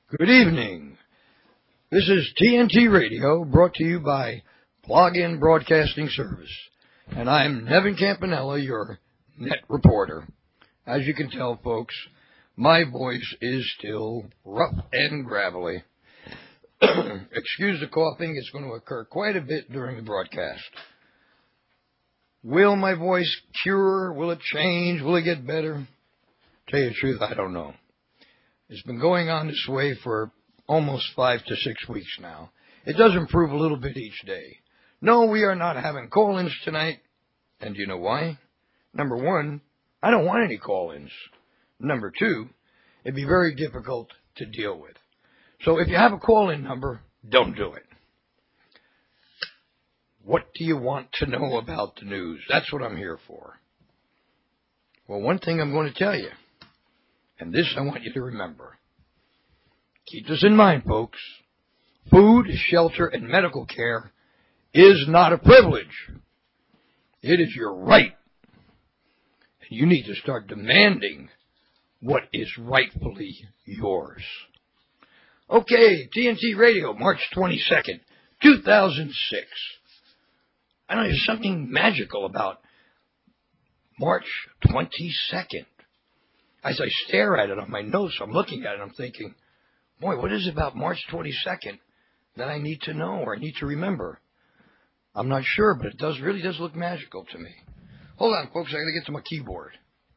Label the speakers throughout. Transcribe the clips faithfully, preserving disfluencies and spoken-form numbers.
Speaker 1: Good evening. This is T N T Radio, brought to you by Plug-in Broadcasting Service. And I'm Nevin Campanella, your net reporter. As you can tell, folks, my voice is still rough and gravelly. Excuse the coughing. It's going to occur quite a bit during the broadcast. Will my voice cure? Will it change? Will it get better? Tell you the truth, I don't know. It's been going on this way for almost five to six weeks now. It does improve a little bit each day. No, we are not having call-ins tonight. And do you know why? Number one, I don't want any call-ins. Number two, it'd be very difficult to deal with. So if you have a call-in number, don't do it. What do you want to know about the news? That's what I'm here for. Well, one thing I'm going to tell you, and this I want you to remember. Keep this in mind, folks. Food, shelter, and medical care is not a privilege. It is your right. And you need to start demanding what is rightfully yours. Okay, T N T Radio, March twenty-second, two thousand six. I know there's something magical about March twenty-second. As I stare at it on my notes, I'm looking at it, I'm thinking, boy, what is it about March twenty-second that I need to know or I need to remember? I'm not sure, but it does really does look magical to me. Hold on, folks, I got to get to my keyboard.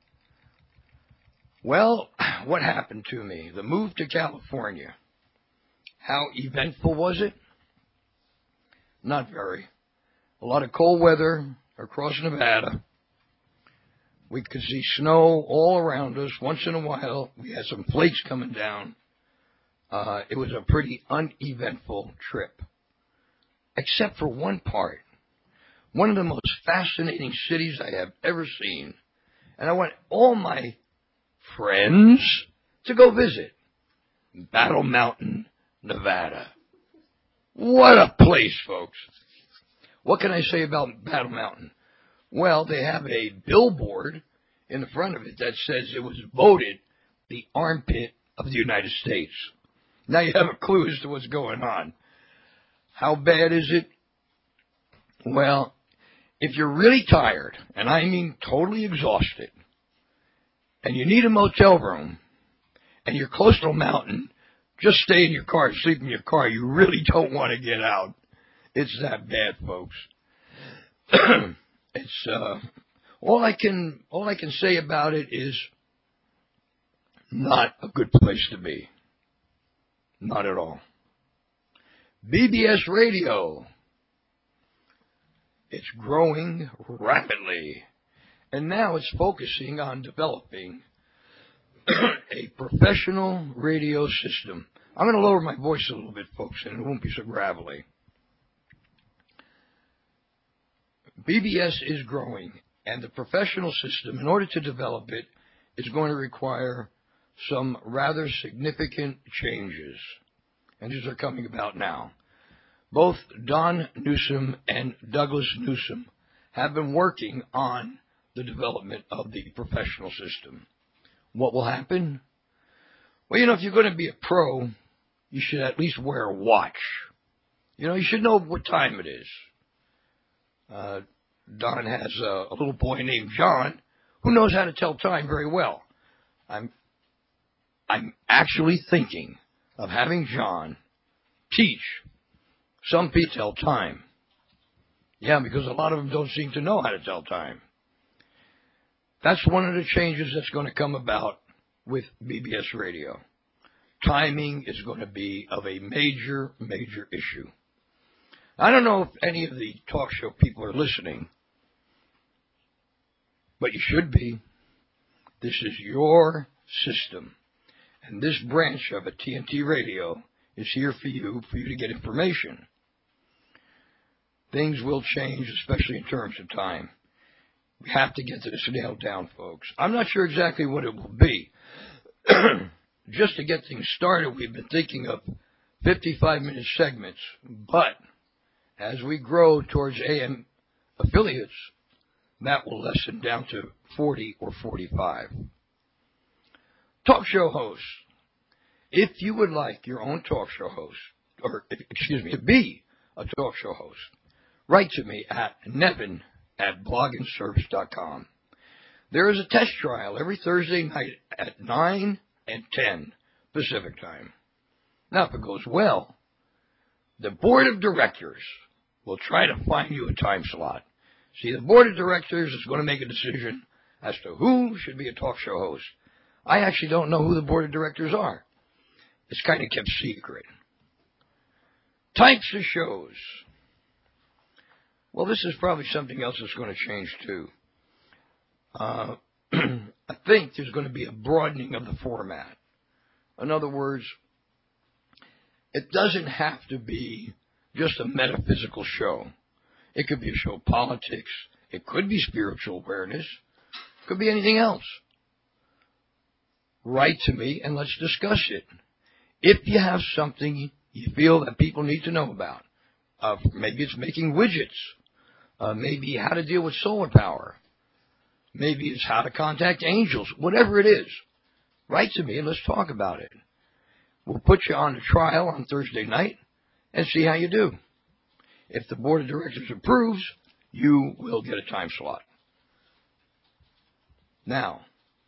Speaker 1: Well, what happened to me? The move to California. How eventful was it? Not very. A lot of cold weather across Nevada. We could see snow all around us. Once in a while, we had some flakes coming down. Uh, it was a pretty uneventful trip, except for one part. One of the most fascinating cities I have ever seen. And I want all my friends to go visit. Battle Mountain, Nevada. What a place, folks. What can I say about Battle Mountain? Well, they have a billboard in the front of it that says it was voted the armpit of the United States. Now you have a clue as to what's going on. How bad is it? Well, if you're really tired, and I mean totally exhausted, and you need a motel room, and you're close to a mountain, just stay in your car, sleep in your car. You really don't want to get out. It's that bad, folks. It's uh, all I can all I can say about it is not a good place to be. Not at all. B B S Radio. It's growing rapidly, and now it's focusing on developing a professional radio system. I'm going to lower my voice a little bit, folks, and it won't be so gravelly. B B S is growing, and the professional system, in order to develop it, is going to require some rather significant changes. And these are coming about now. Both Don Newsom and Douglas Newsom have been working on the development of the professional system. What will happen? Well, you know, if you're going to be a pro, you should at least wear a watch. You know, you should know what time it is. Uh, Don has a, a little boy named John who knows how to tell time very well. I'm, I'm actually thinking of having John teach some people tell time. Yeah, because a lot of them don't seem to know how to tell time. That's one of the changes that's going to come about with B B S Radio. Timing is going to be of a major, major issue. I don't know if any of the talk show people are listening, but you should be. This is your system. And this branch of a T N T Radio is here for you, for you to get information. Things will change, especially in terms of time. We have to get this nailed down, folks. I'm not sure exactly what it will be. Just to get things started, we've been thinking of fifty-five minute segments, but as we grow towards A M affiliates, that will lessen down to forty or forty-five. Talk show hosts. If you would like your own talk show host, or excuse me, to be a talk show host, write to me at nevin at blogging service dot com. There is a test trial every Thursday night at nine and ten Pacific time. Now, if it goes well, the board of directors will try to find you a time slot. See, the board of directors is going to make a decision as to who should be a talk show host. I actually don't know who the board of directors are. It's kind of kept secret. Types of shows. Well, this is probably something else that's going to change too. Uh, I think there's going to be a broadening of the format. In other words, it doesn't have to be just a metaphysical show. It could be a show of politics. It could be spiritual awareness. It could be anything else. Write to me and let's discuss it. If you have something you feel that people need to know about, uh, maybe it's making widgets, uh, maybe how to deal with solar power, maybe it's how to contact angels, whatever it is, write to me and let's talk about it. We'll put you on a trial on Thursday night and see how you do. If the board of directors approves, you will get a time slot. Now,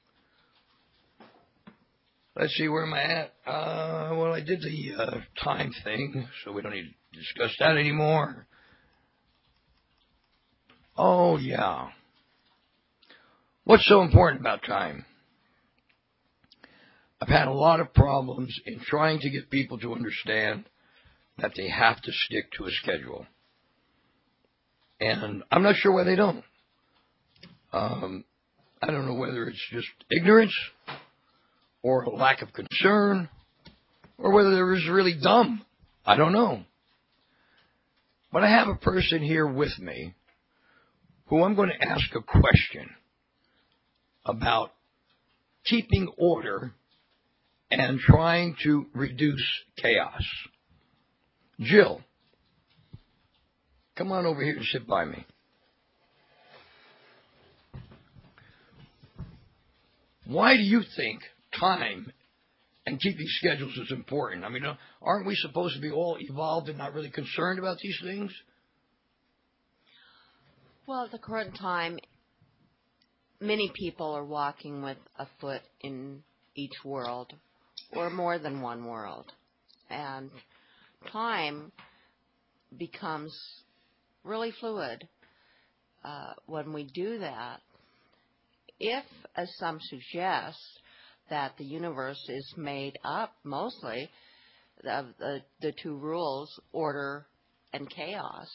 Speaker 1: let's see, where am I at? Uh, well, I did the uh, time thing, so we don't need to discuss that anymore. Oh, yeah. What's so important about time? I've had a lot of problems in trying to get people to understand that they have to stick to a schedule. And I'm not sure why they don't. Um, I don't know whether it's just ignorance or a lack of concern or whether they're just really dumb. I don't know. But I have a person here with me who I'm going to ask a question about keeping order and trying to reduce chaos. Jill, come on over here and sit by me. Why do you think time and keeping schedules is important? I mean, aren't we supposed to be all evolved and not really concerned about these things?
Speaker 2: Well, at the current time, many people are walking with a foot in each world, or more than one world. And time becomes really fluid uh, when we do that. If, as some suggest, that the universe is made up mostly of the, the two rules, order and chaos,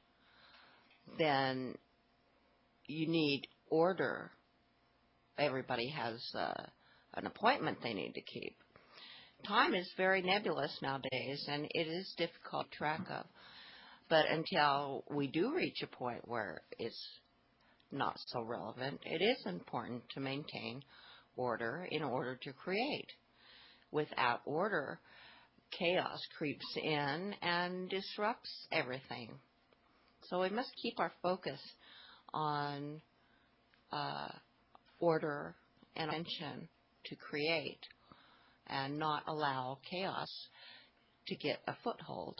Speaker 2: then you need order. Everybody has uh, an appointment they need to keep. Time is very nebulous nowadays, and it is difficult to track of. But until we do reach a point where it's not so relevant, it is important to maintain order in order to create. Without order, chaos creeps in and disrupts everything. So we must keep our focus on uh, order and attention to create and not allow chaos to get a foothold.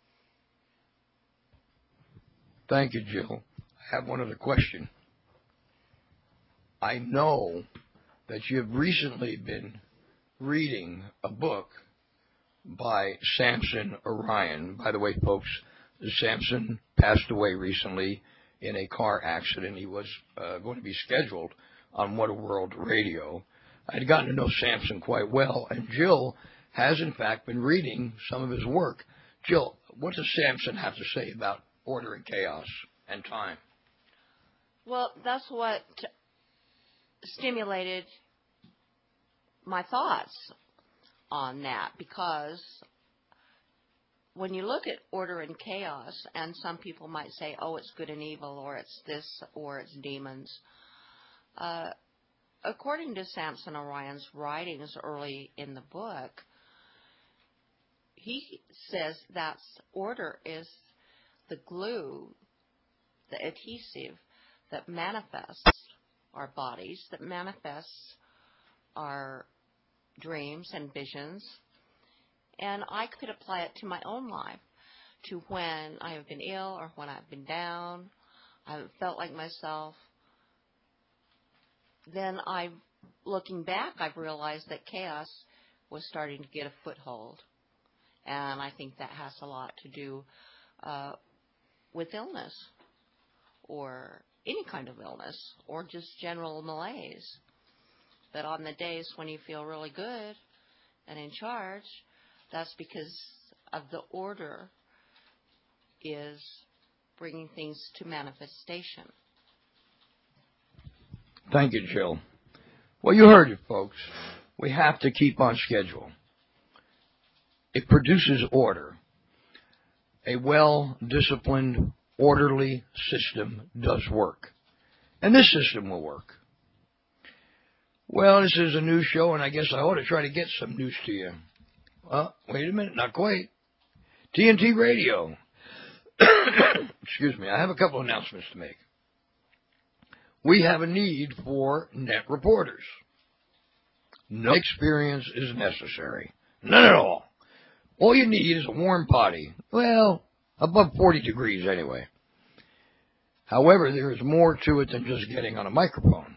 Speaker 1: Thank you, Jill. I have one other question. I know that you have recently been reading a book by Samson Orion. By the way, folks, Samson passed away recently in a car accident. He was uh, going to be scheduled on What a World Radio. I'd gotten to know Samson quite well, and Jill has, in fact, been reading some of his work. Jill, what does Samson have to say about order and chaos and time?
Speaker 2: Well, that's what stimulated my thoughts on that, because when you look at order and chaos, and some people might say, oh, it's good and evil, or it's this, or it's demons, uh, according to Samson Orion's writings early in the book, he says that order is the glue, the adhesive that manifests our bodies, that manifests our dreams and visions, and I could apply it to my own life, to when I have been ill or when I've been down, I haven't felt like myself. Then I, looking back, I've realized that chaos was starting to get a foothold. And I think that has a lot to do uh, with illness, or any kind of illness, or just general malaise. That on the days when you feel really good and in charge, that's because of the order is bringing things to manifestation.
Speaker 1: Thank you, Jill. Well, you heard it, folks. We have to keep on schedule. It produces order. A well-disciplined, orderly system does work. And this system will work. Well, this is a news show, and I guess I ought to try to get some news to you. Well, wait a minute, not quite. T N T Radio. Excuse me, I have a couple of announcements to make. We have a need for net reporters. No experience is necessary. None at all. All you need is a warm body. Well, above forty degrees anyway. However, there is more to it than just getting on a microphone.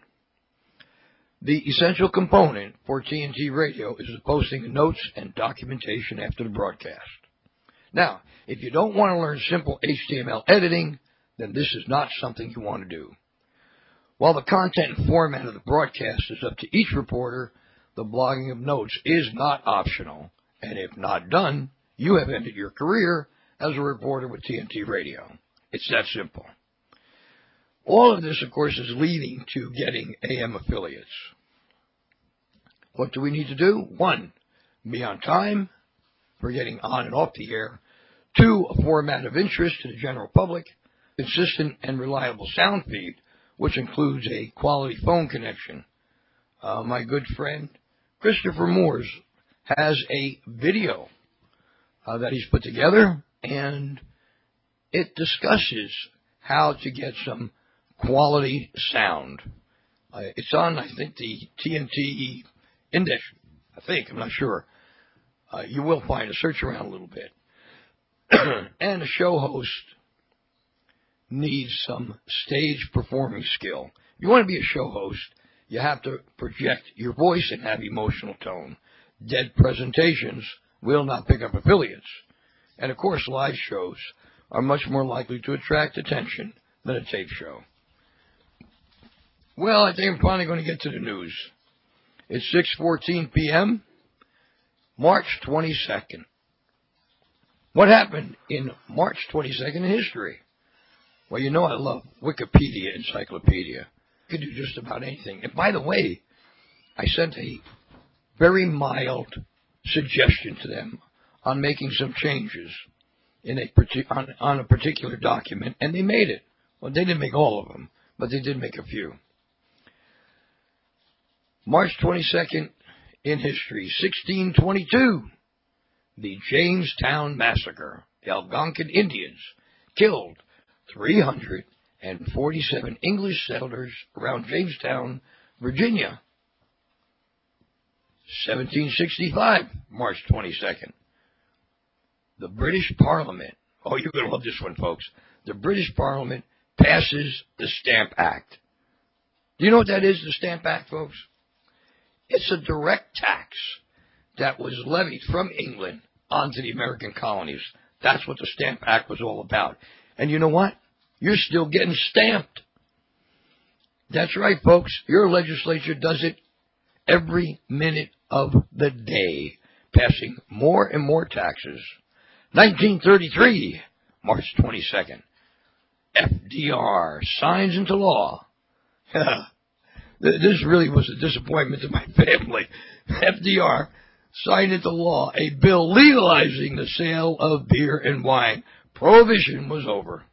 Speaker 1: The essential component for T N T Radio is the posting of notes and documentation after the broadcast. Now, if you don't want to learn simple H T M L editing, then this is not something you want to do. While the content and format of the broadcast is up to each reporter, the blogging of notes is not optional. And if not done, you have ended your career as a reporter with T N T Radio. It's that simple. All of this, of course, is leading to getting A M affiliates. What do we need to do? One, be on time for getting on and off the air. Two, a format of interest to the general public. Consistent and reliable sound feed, which includes a quality phone connection. Uh, my good friend Christopher Moores has a video uh, that he's put together, and it discusses how to get some quality sound. Uh, it's on, I think, the T N T index. I think, I'm not sure. Uh, you will find a search around a little bit. And a show host needs some stage performing skill. If you want to be a show host, you have to project your voice and have emotional tone. Dead presentations will not pick up affiliates. And, of course, live shows are much more likely to attract attention than a tape show. Well, I think I'm finally going to get to the news. It's six fourteen p.m., March twenty-second. What happened in March twenty-second in history? Well, you know I love Wikipedia Encyclopedia. You can do just about anything. And by the way, I sent a very mild suggestion to them on making some changes in a on, on a particular document, and they made it. Well, they didn't make all of them, but they did make a few. March twenty-second in history, sixteen twenty-two, the Jamestown Massacre. The Algonquin Indians killed three hundred forty-seven English settlers around Jamestown, Virginia. seventeen sixty-five, March twenty-second. The British Parliament, oh, you're going to love this one, folks. The British Parliament passes the Stamp Act. Do you know what that is, the Stamp Act, folks? It's a direct tax that was levied from England onto the American colonies. That's what the Stamp Act was all about. And you know what? You're still getting stamped. That's right, folks. Your legislature does it every minute of the day, passing more and more taxes. nineteen thirty-three, March twenty-second. F D R signs into law. This really was a disappointment to my family. F D R signed into law a bill legalizing the sale of beer and wine. Prohibition was over.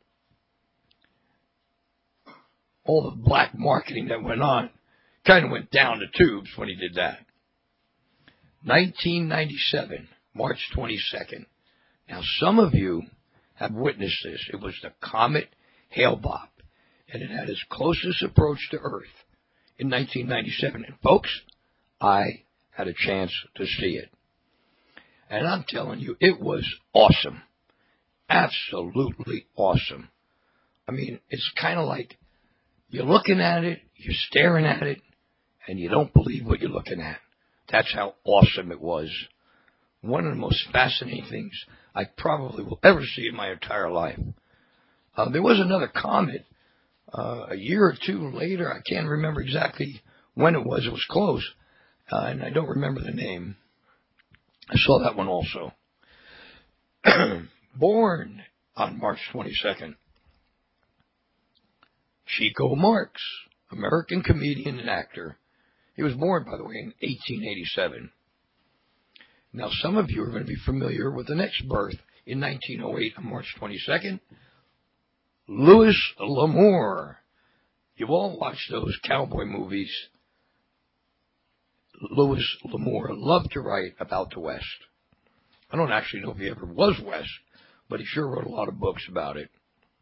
Speaker 1: All the black marketing that went on kind of went down the tubes when he did that. nineteen ninety-seven, March twenty-second. Now, some of you have witnessed this. It was the comet Hale-Bopp, and it had its closest approach to Earth in nineteen ninety-seven. And, folks, I had a chance to see it. And I'm telling you, it was awesome. Absolutely awesome. I mean, it's kind of like you're looking at it, you're staring at it, and you don't believe what you're looking at. That's how awesome it was. One of the most fascinating things I probably will ever see in my entire life. Uh, there was another comet uh, a year or two later. I can't remember exactly when it was. It was close, uh, and I don't remember the name. I saw that one also. Born on March twenty-second. Chico Marx, American comedian and actor. He was born, by the way, in eighteen eighty-seven. Now, some of you are going to be familiar with the next birth in nineteen oh eight on March twenty-second. Louis L'Amour. You've all watched those cowboy movies. Louis L'Amour loved to write about the West. I don't actually know if he ever was West, but he sure wrote a lot of books about it.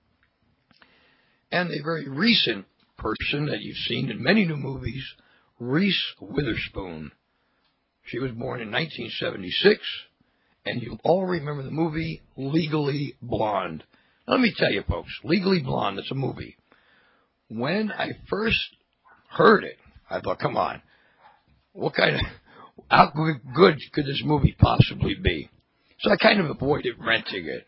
Speaker 1: And a very recent person that you've seen in many new movies, Reese Witherspoon. She was born in nineteen seventy-six, and you'll all remember the movie Legally Blonde. Now, let me tell you, folks, Legally Blonde, it's a movie. When I first heard it, I thought, come on, what kind of, how good could this movie possibly be? So I kind of avoided renting it.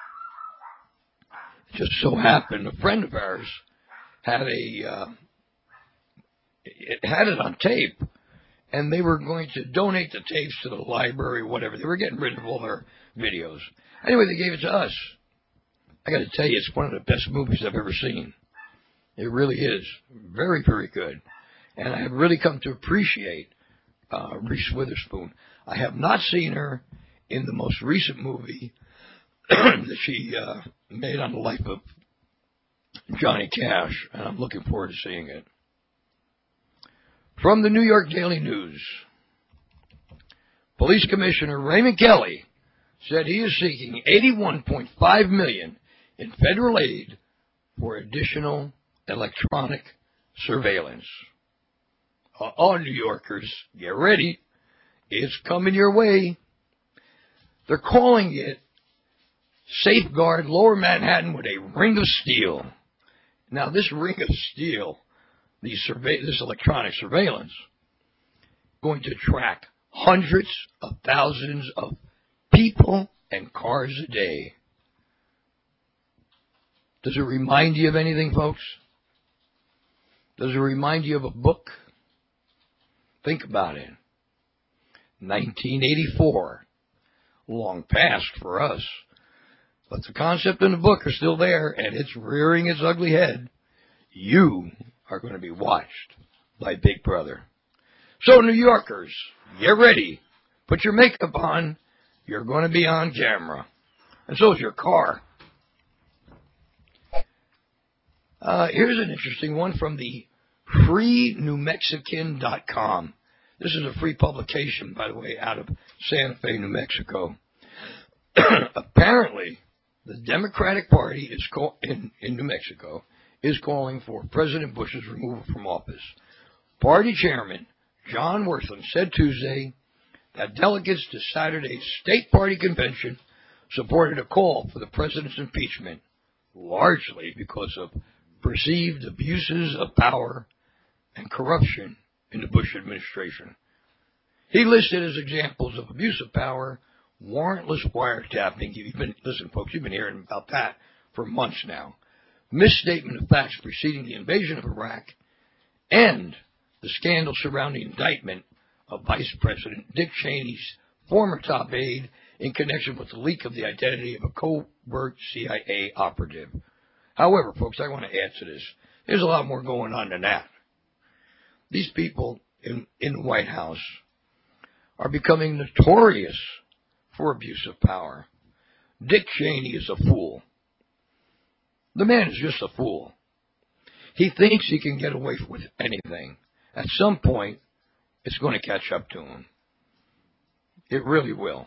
Speaker 1: It just so happened a friend of ours had a, uh, it had it on tape, and they were going to donate the tapes to the library, whatever. They were getting rid of all their videos. Anyway, they gave it to us. I got to tell you, it's one of the best movies I've ever seen. It really is. Very, very good. And I have really come to appreciate uh, Reese Witherspoon. I have not seen her in the most recent movie that she uh, made on the life of Johnny Cash, and I'm looking forward to seeing it. From the New York Daily News, Police Commissioner Raymond Kelly said he is seeking eighty-one point five million dollars in federal aid for additional electronic surveillance. Uh, all New Yorkers, get ready. It's coming your way. They're calling it Safeguard Lower Manhattan with a Ring of Steel. Now, this Ring of Steel, these survey, this electronic surveillance, going to track hundreds of thousands of people and cars a day. Does it remind you of anything, folks? Does it remind you of a book? Think about it. nineteen eighty-four. Long past for us. But the concept in the book are still there, and it's rearing its ugly head. You are going to be watched by Big Brother. So, New Yorkers, get ready. Put your makeup on. You're going to be on camera. And so is your car. Uh, here's an interesting one from the free new mexican dot com. This is a free publication, by the way, out of Santa Fe, New Mexico. Apparently, the Democratic Party is call- in, in New Mexico is calling for President Bush's removal from office. Party Chairman John Wortham said Tuesday that delegates to Saturday's state party convention supported a call for the president's impeachment, largely because of perceived abuses of power and corruption in the Bush administration. He listed as examples of abuse of power, warrantless wiretapping. You've been, listen, folks, you've been hearing about that for months now. Misstatement of facts preceding the invasion of Iraq, and the scandal surrounding indictment of Vice President Dick Cheney's former top aide in connection with the leak of the identity of a covert C I A operative. However, folks, I want to add to this. There's a lot more going on than that. These people in, in the White House are becoming notorious for abuse of power. Dick Cheney is a fool. The man is just a fool. He thinks he can get away with anything. At some point, it's going to catch up to him. It really will.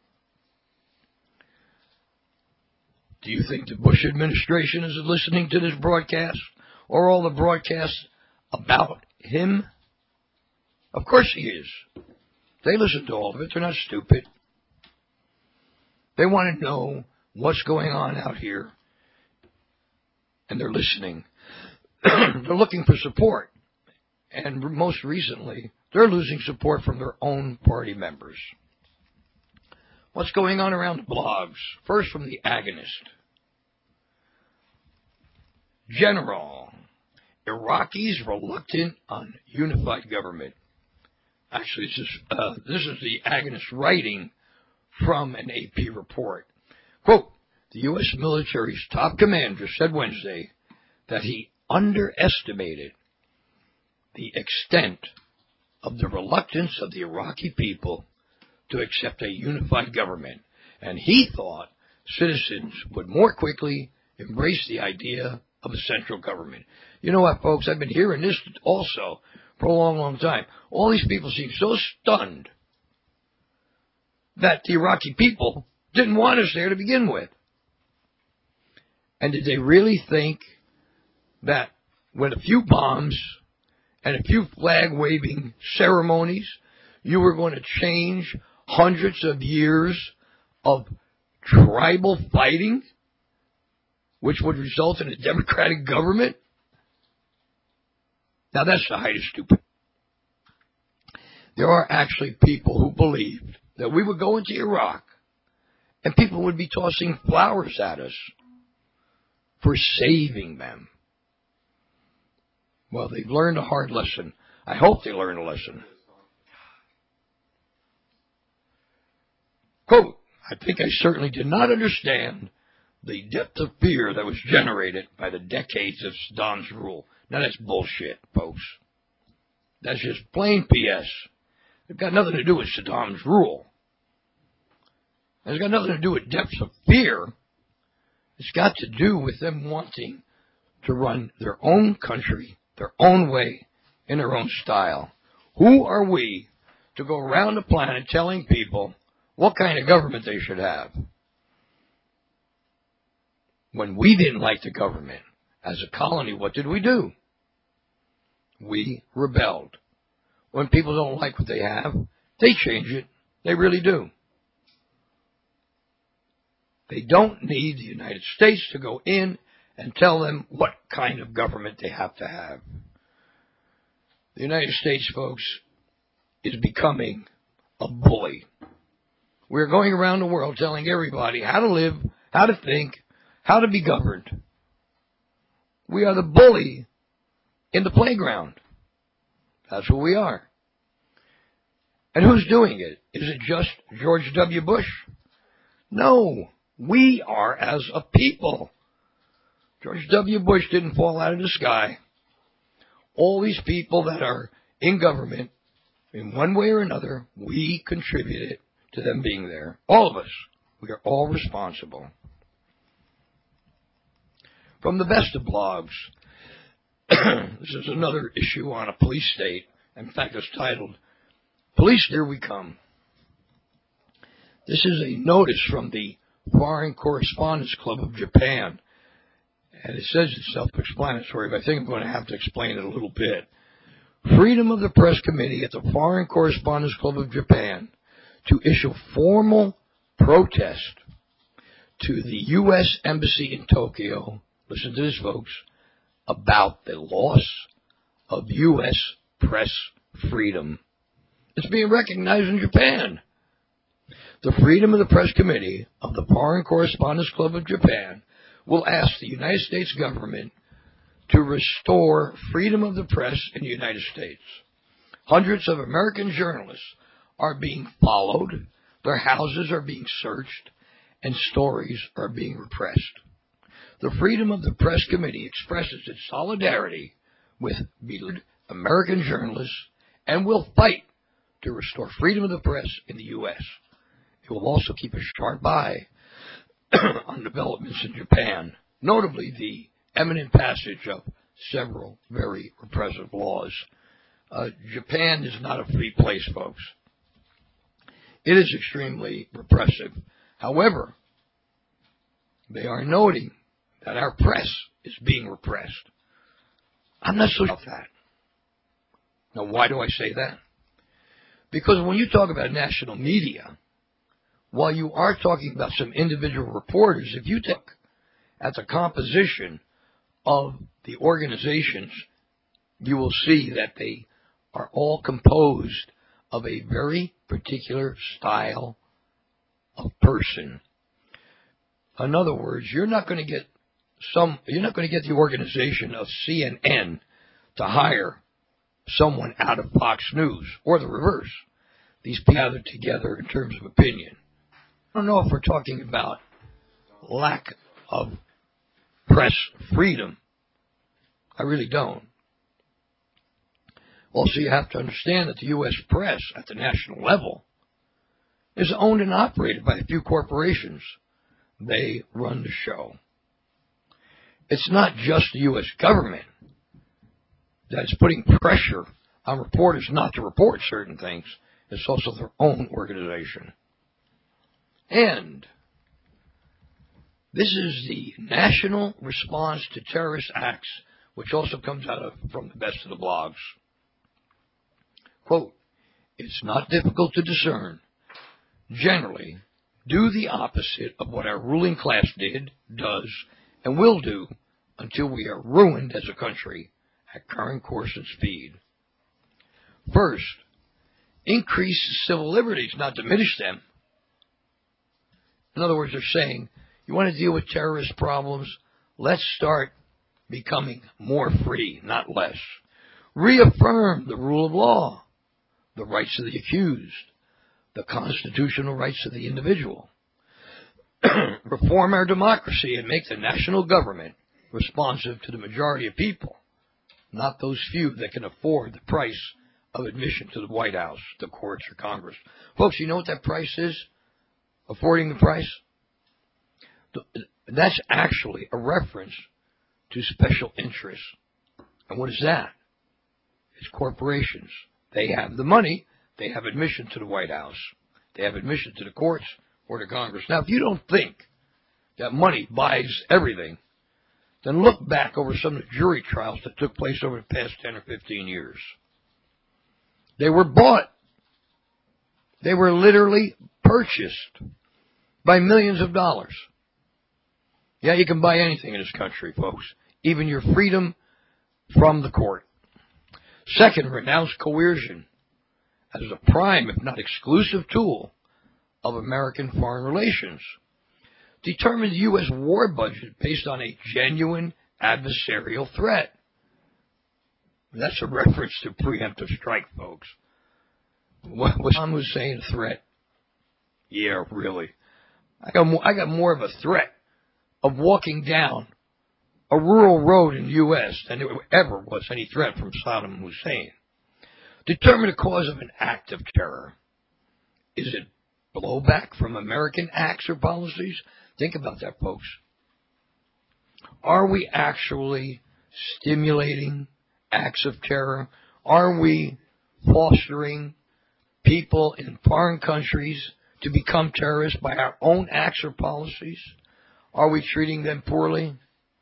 Speaker 1: Do you think the Bush administration is listening to this broadcast? Or all the broadcasts about him? Of course he is. They listen to all of it. They're not stupid. They want to know what's going on out here, and they're listening. They're looking for support. And most recently, they're losing support from their own party members. What's going on around the blogs? First from the Agonist. General, Iraqis reluctant on unified government. Actually, this is, uh, this is the Agonist writing from an A P report. Quote, the U S military's top commander said Wednesday that he underestimated the extent of the reluctance of the Iraqi people to accept a unified government, and he thought citizens would more quickly embrace the idea of a central government. You know what, folks? I've been hearing this also for a long, long time. All these people seem so stunned that the Iraqi people didn't want us there to begin with. And did they really think that with a few bombs and a few flag-waving ceremonies, you were going to change hundreds of years of tribal fighting, which would result in a democratic government? Now, that's the height of stupid. There are actually people who believed that we would go into Iraq and people would be tossing flowers at us for saving them. Well, they've learned a hard lesson. I hope they learned a lesson. Quote, I think I certainly did not understand the depth of fear that was generated by the decades of Saddam's rule. Now, that's bullshit, folks. That's just plain P S. It's got nothing to do with Saddam's rule. It's got nothing to do with depths of fear. It's got to do with them wanting to run their own country, their own way, in their own style. Who are we to go around the planet telling people what kind of government they should have? When we didn't like the government as a colony, what did we do? We rebelled. When people don't like what they have, they change it. They really do. They don't need the United States to go in and tell them what kind of government they have to have. The United States, folks, is becoming a bully. We're going around the world telling everybody how to live, how to think, how to be governed. We are the bully in the playground. That's what we are. And who's doing it? Is it just George W. Bush? No. We are as a people. George W. Bush didn't fall out of the sky. All these people that are in government, in one way or another, we contributed to them being there. All of us. We are all responsible. From the best of blogs, this is another issue on a police state. In fact, it's titled, Police, Here We Come. This is a notice from the Foreign Correspondents Club of Japan. And it says it's self-explanatory, but I think I'm going to have to explain it a little bit. Freedom of the Press Committee at the Foreign Correspondents Club of Japan to issue formal protest to the U S Embassy in Tokyo, listen to this, folks, about the loss of U S press freedom. It's being recognized in Japan. The Freedom of the Press Committee of the Foreign Correspondents Club of Japan will ask the United States government to restore freedom of the press in the United States. Hundreds of American journalists are being followed, their houses are being searched, and stories are being repressed. The Freedom of the Press Committee expresses its solidarity with beloved American journalists and will fight to restore freedom of the press in the U S It will also keep a sharp eye on developments in Japan, notably the imminent passage of several very repressive laws. Uh, Japan is not a free place, folks. It is extremely repressive. However, they are noting that our press is being repressed. I'm not so sure about that. Now, why do I say that? Because when you talk about national media, while you are talking about some individual reporters, if you take at the composition of the organizations, you will see that they are all composed of a very particular style of person. In other words, you're not going to get some, you're not going to get the organization of C N N to hire someone out of Fox News, or the reverse. These people gathered together in terms of opinion. I don't know if we're talking about lack of press freedom. I really don't. Also, you have to understand that the U S press at the national level is owned and operated by a few corporations. They run the show. It's not just the U S government that's putting pressure on reporters not to report certain things. It's also their own organization. And this is the National Response to Terrorist Acts, which also comes out of from the best of the blogs. Quote, it's not difficult to discern. Generally, do the opposite of what our ruling class did, does, and will do until we are ruined as a country at current course and speed. First, increase civil liberties, not diminish them. In other words, they're saying, you want to deal with terrorist problems? Let's start becoming more free, not less. Reaffirm the rule of law, the rights of the accused, the constitutional rights of the individual. Reform our democracy and make the national government responsive to the majority of people, not those few that can afford the price of admission to the White House, the courts, or Congress. Folks, you know what that price is? Affording the price? That's actually a reference to special interests. And what is that? It's corporations. They have the money. They have admission to the White House. They have admission to the courts or to Congress. Now, if you don't think that money buys everything, then look back over some of the jury trials that took place over the past ten or fifteen years. They were bought. They were literally purchased by millions of dollars. Yeah, you can buy anything in this country, folks, even your freedom from the court. Second, renounce coercion as a prime, if not exclusive, tool of American foreign relations. Determine the U S war budget based on a genuine adversarial threat. That's a reference to preemptive strike, folks. What was Saddam Hussein a threat? Yeah, really. I got more, I got more of a threat of walking down a rural road in the U S than there ever was any threat from Saddam Hussein. Determine the cause of an act of terror. Is it blowback from American acts or policies? Think about that, folks. Are we actually stimulating acts of terror? Are we fostering people in foreign countries to become terrorists by our own acts or policies? Are we treating them poorly?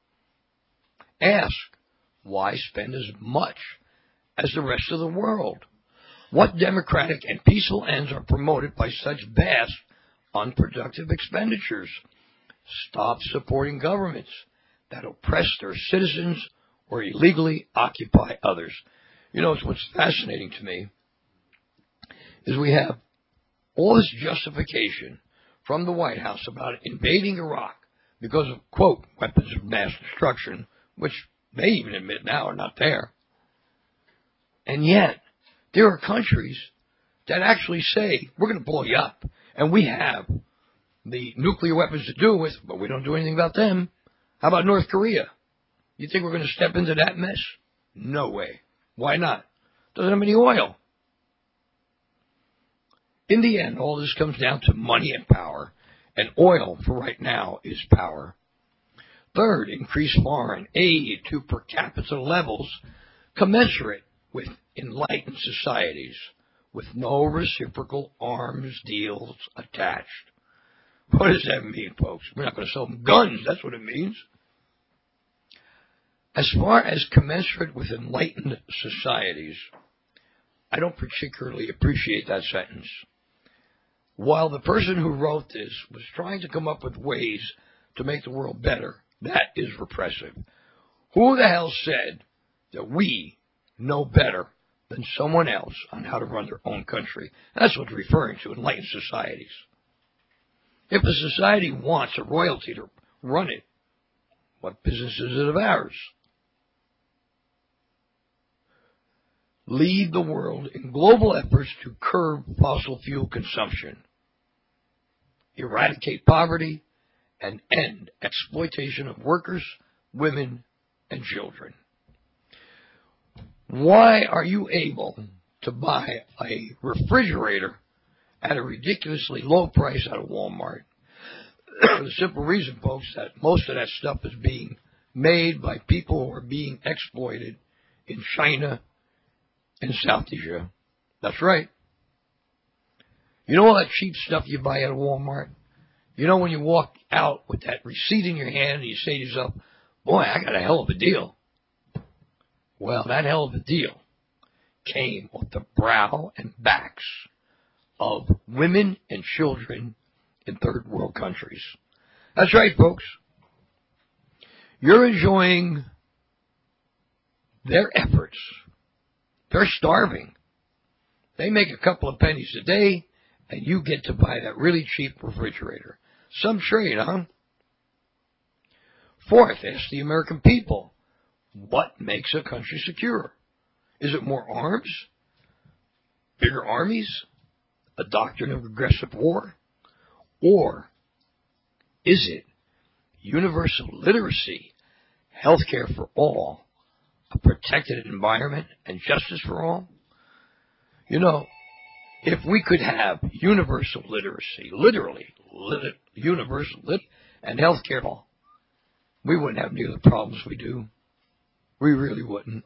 Speaker 1: Ask, why spend as much as the rest of the world? What democratic and peaceful ends are promoted by such vast, unproductive expenditures? Stop supporting governments that oppress their citizens or illegally occupy others. You know, what's fascinating to me is we have all this justification from the White House about invading Iraq because of, quote, weapons of mass destruction, which they even admit now are not there. And yet, there are countries that actually say, we're going to blow you up. And we have the nuclear weapons to do with, but we don't do anything about them. How about North Korea? You think we're going to step into that mess? No way. Why not? Doesn't have any oil. In the end, all this comes down to money and power. And oil, for right now, is power. Third, increase foreign aid to per capita levels commensurate with enlightened societies, with no reciprocal arms deals attached. What does that mean, folks? We're not going to sell them guns. That's what it means. As far as commensurate with enlightened societies, I don't particularly appreciate that sentence. while the person who wrote this was trying to come up with ways to make the world better, that is repressive. Who the hell said that we know better than someone else on how to run their own country? That's what they're referring to, enlightened societies. If a society wants a royalty to run it, what business is it of ours? Lead the world in global efforts to curb fossil fuel consumption, eradicate poverty, and end exploitation of workers, women, and children. Why are you able to buy a refrigerator at a ridiculously low price out of Walmart? For the simple reason, folks, that most of that stuff is being made by people who are being exploited in China and South Asia. That's right. You know all that cheap stuff you buy at Walmart? You know when you walk out with that receipt in your hand and you say to yourself, boy, I got a hell of a deal. Well, that hell of a deal came off the brow and backs of women and children in third world countries. That's right, folks. You're enjoying their efforts. They're starving. They make a couple of pennies a day, and you get to buy that really cheap refrigerator. Some trade, huh? Fourth, ask the American people, what makes a country secure? Is it more arms? Bigger armies? A doctrine of aggressive war? Or is it universal literacy, health care for all, a protected environment, and justice for all? You know, if we could have universal literacy, literally lit- universal lit- and health care for all, we wouldn't have near the problems we do. We really wouldn't.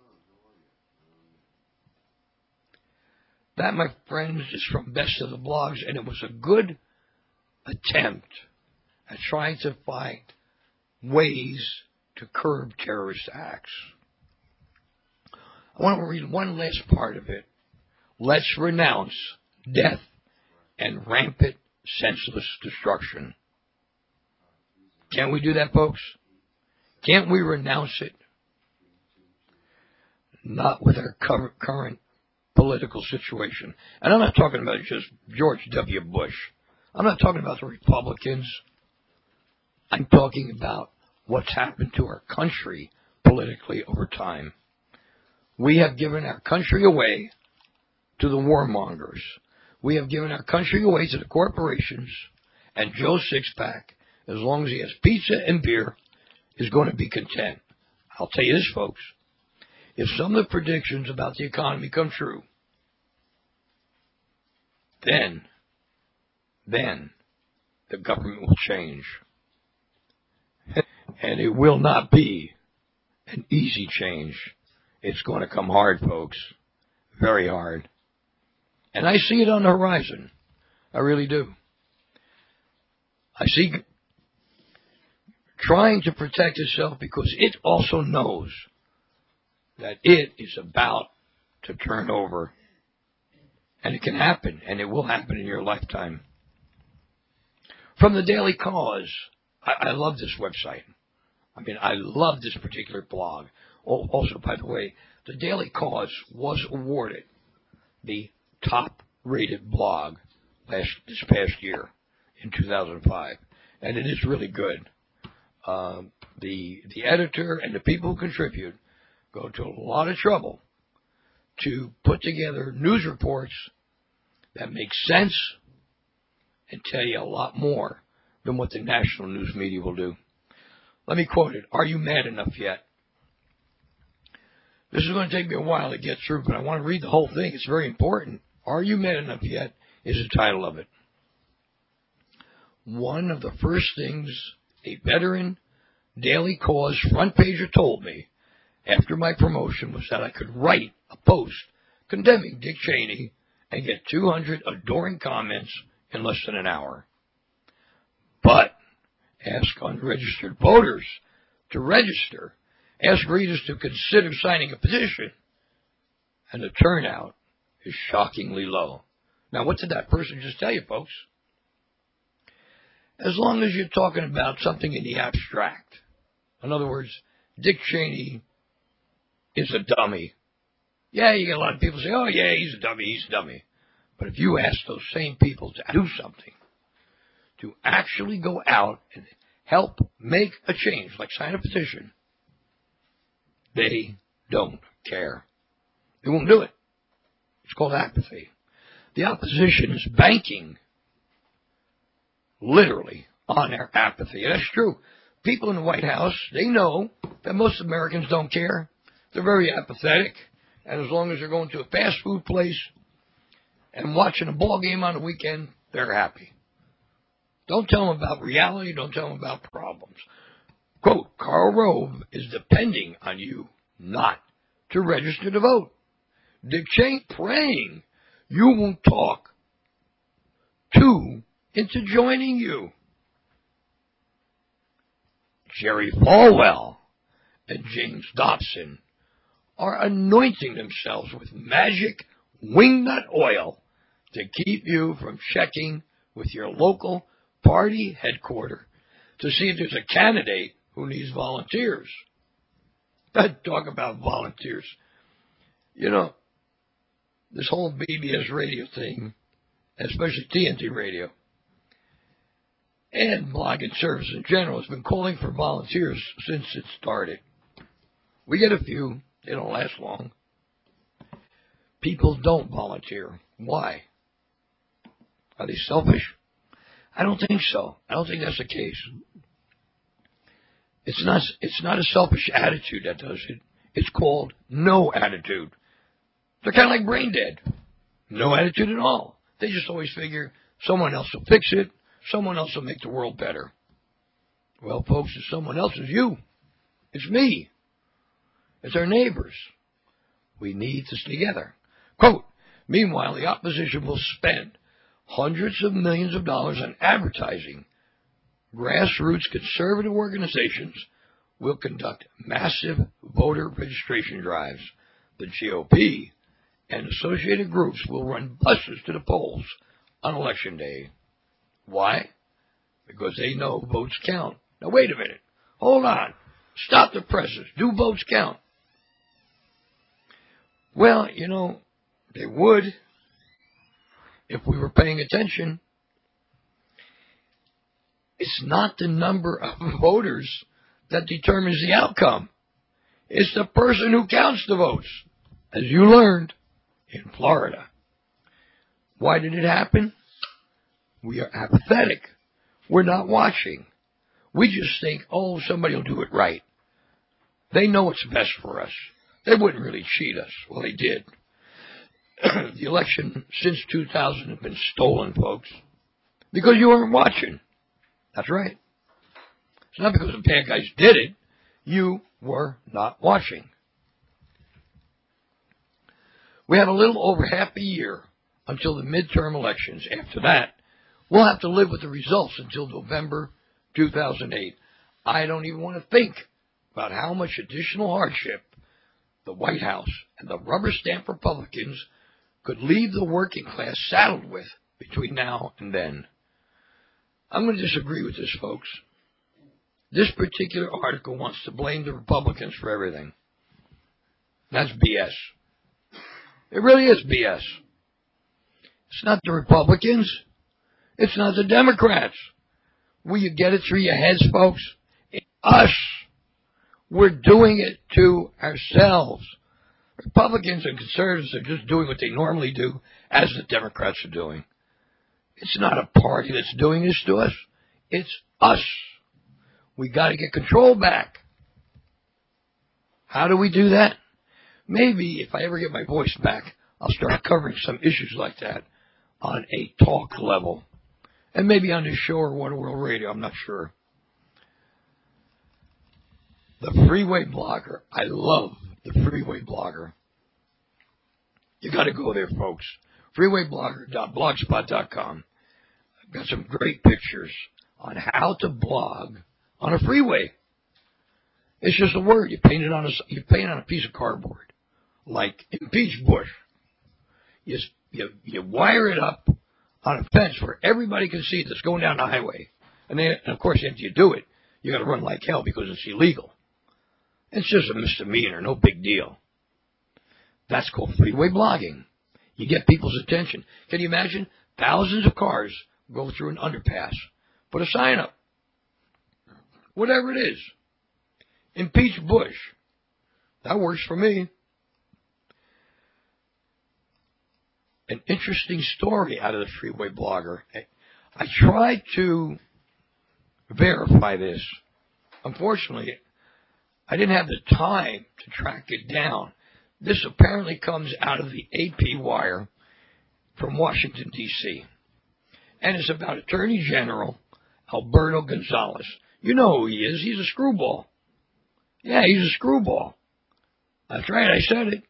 Speaker 1: That, my friends, is from Best of the Blogs, and it was a good attempt at trying to find ways to curb terrorist acts. I want to read one last part of it. Let's renounce death and rampant, senseless destruction. Can't we do that, folks? Can't we renounce it? Not with our current political situation. And I'm not talking about just George W. Bush. I'm not talking about the Republicans. I'm talking about what's happened to our country politically over time. We have given our country away to the warmongers. We have given our country away to the corporations, and Joe Sixpack, as long as he has pizza and beer, is going to be content. I'll tell you this, folks. If some of the predictions about the economy come true, then, then the government will change. And it will not be an easy change. It's going to come hard, folks. Very hard. And I see it on the horizon. I really do. I see trying to protect itself because it also knows that it is about to turn over. And it can happen, and it will happen in your lifetime. From the Daily Cause, I, I love this website. I mean, I love this particular blog. Also, by the way, the Daily Cause was awarded the top-rated blog last this past year in two thousand five, and it is really good. Uh, the the editor and the people who contribute go to a lot of trouble to put together news reports that make sense and tell you a lot more than what the national news media will do. Let me quote it. Are you mad enough yet? This is going to take me a while to get through, but I want to read the whole thing. It's very important. Are you mad enough yet is the title of it. One of the first things a veteran Daily Cause front pager told me after my promotion was that I could write a post condemning Dick Cheney and get two hundred adoring comments in less than an hour. But ask unregistered voters to register. Ask readers to consider signing a petition. And the turnout is shockingly low. Now, what did that person just tell you, folks? as long as you're talking about something in the abstract. In other words, Dick Cheney is a dummy. Yeah, you get a lot of people say, oh, yeah, he's a dummy, he's a dummy. But if you ask those same people to do something, to actually go out and help make a change, like sign a petition, they don't care. They won't do it. It's called apathy. The opposition is banking, literally, on their apathy. And that's true. People in the White House, they know that most Americans don't care. They're very apathetic. And as long as they're going to a fast food place and watching a ball game on the weekend, they're happy. Don't tell them about reality. Don't tell them about problems. Quote, Karl Rove is depending on you not to register to vote. Dick Cheney praying you won't talk to into joining you. Jerry Falwell and James Dobson are anointing themselves with magic wingnut oil to keep you from checking with your local party headquarters to see if there's a candidate who needs volunteers. Talk about volunteers. You know, this whole B B S radio thing, especially T N T radio, and blogging service in general, has been calling for volunteers since it started. We get a few. They don't last long. People don't volunteer. Why? Are they selfish? I don't think so. I don't think that's the case. It's not, it's not a selfish attitude that does it. It's called no attitude. They're kind of like brain dead. No attitude at all. They just always figure someone else will fix it. Someone else will make the world better. Well, folks, if someone else is you, it's me. It's our neighbors. We need to stay together. Quote, meanwhile, the opposition will spend hundreds of millions of dollars on advertising. Grassroots conservative organizations will conduct massive voter registration drives. The G O P and associated groups will run buses to the polls on Election Day. Why? Because they know votes count. Now, wait a minute. Hold on. Stop the presses. Do votes count? Well, you know, they would if we were paying attention. It's not the number of voters that determines the outcome. It's the person who counts the votes, as you learned in Florida. Why did it happen? We are apathetic. We're not watching. We just think, oh, somebody will do it right. They know what's best for us. They wouldn't really cheat us. Well, they did. The election since two thousand has been stolen, folks, because you weren't watching. That's right. It's not because the bad guys did it. You were not watching. We have a little over half a year until the midterm elections. After that, we'll have to live with the results until November two thousand eight. I don't even want to think about how much additional hardship the White House and the rubber stamp Republicans could leave the working class saddled with between now and then. I'm going to disagree with this, folks. This particular article wants to blame the Republicans for everything. That's B S. It really is B S. It's not the Republicans. It's not the Democrats. Will you get it through your heads, folks? It's us. We're doing it to ourselves. Republicans and conservatives are just doing what they normally do, as the Democrats are doing. It's not a party that's doing this to us. It's us. We got to get control back. How do we do that? Maybe if I ever get my voice back, I'll start covering some issues like that on a talk level. And maybe on this show or One World Radio, I'm not sure. The Freeway Blogger. I love the Freeway Blogger. You got to go there, folks. freeway blogger dot blogspot dot com. I've got some great pictures on how to blog on a freeway. It's just a word. You paint it on a, you paint it on a piece of cardboard, like impeach Bush. You, you, you wire it up on a fence where everybody can see that's going down the highway. And, then, and of course, after you do it, you got to run like hell because it's illegal. It's just a misdemeanor, no big deal. That's called freeway blogging. You get people's attention. Can you imagine? Thousands of cars go through an underpass. Put a sign up. Whatever it is. Impeach Bush. That works for me. An interesting story out of the freeway blogger. I tried to verify this. Unfortunately, I didn't have the time to track it down. This apparently comes out of the A P wire from Washington, D C And it's about Attorney General Alberto Gonzales. You know who he is. He's a screwball. Yeah, he's a screwball. That's right, I said it.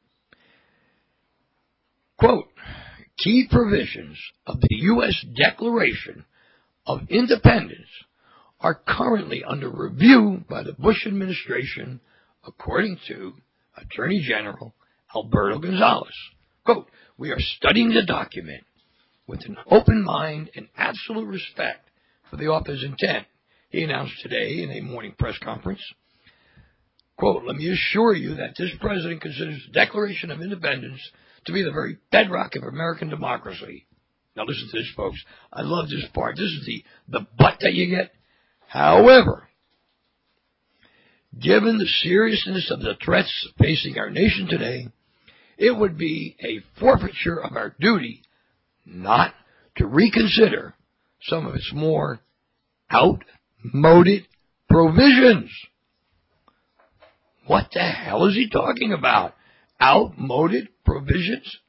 Speaker 1: Quote, key provisions of the U S Declaration of Independence are currently under review by the Bush administration, according to Attorney General Alberto Gonzales. Quote, we are studying the document with an open mind and absolute respect for the author's intent, he announced today in a morning press conference. Quote, let me assure you that this president considers the Declaration of Independence to be the very bedrock of American democracy. Now listen to this, folks. I love this part. This is the, the butt that you get. However, given the seriousness of the threats facing our nation today, it would be a forfeiture of our duty not to reconsider some of its more outmoded provisions. What the hell is he talking about? Outmoded provisions?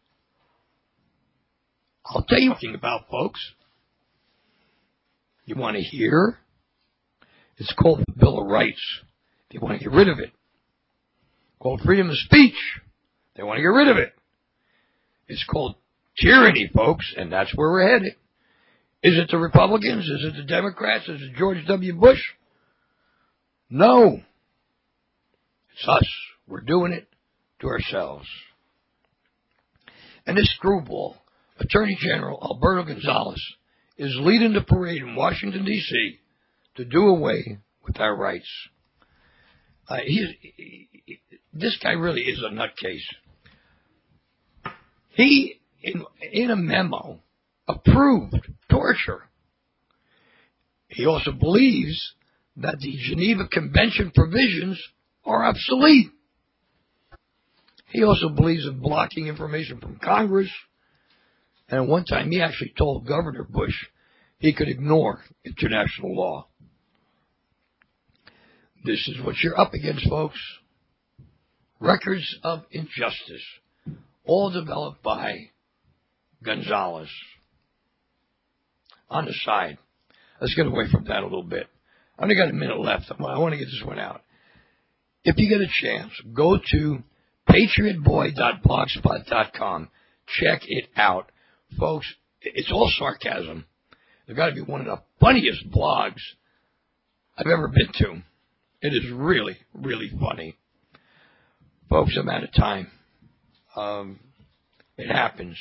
Speaker 1: I'll tell you what I'm talking about, folks. You want to hear? It's called the Bill of Rights. If you want to get rid of it. Called freedom of speech. They want to get rid of it. It's called tyranny, folks, and that's where we're headed. Is it the Republicans? Is it the Democrats? Is it George W. Bush? No. It's us. We're doing it to ourselves. And this screwball, Attorney General Alberto Gonzales, is leading the parade in Washington, D C to do away with our rights. Uh, he's, he, this guy really is a nutcase. He, in, in a memo, approved torture. He also believes that the Geneva Convention provisions are obsolete. He also believes in blocking information from Congress. And at one time, he actually told Governor Bush he could ignore international law. This is what you're up against, folks. Records of injustice, all developed by Gonzales. On the side, let's get away from that a little bit. I only got a minute left. I want to get this one out. If you get a chance, go to patriot boy dot blogspot dot com. Check it out. Folks, it's all sarcasm. It's got to be one of the funniest blogs I've ever been to. It is really, really funny. Folks, I'm out of time. Um, it happens.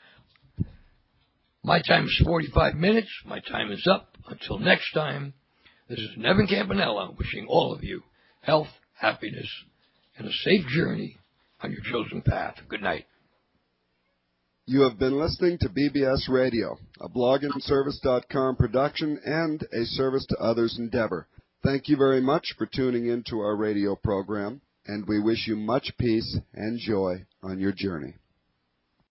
Speaker 1: My time is forty-five minutes. My time is up. Until next time, this is Nevin Campanella wishing all of you health, happiness, and a safe journey on your chosen path. Good night.
Speaker 3: You have been listening to B B S Radio, a blog and service dot com production and a service to others endeavor. Thank you very much for tuning in to our radio program, and we wish you much peace and joy on your journey.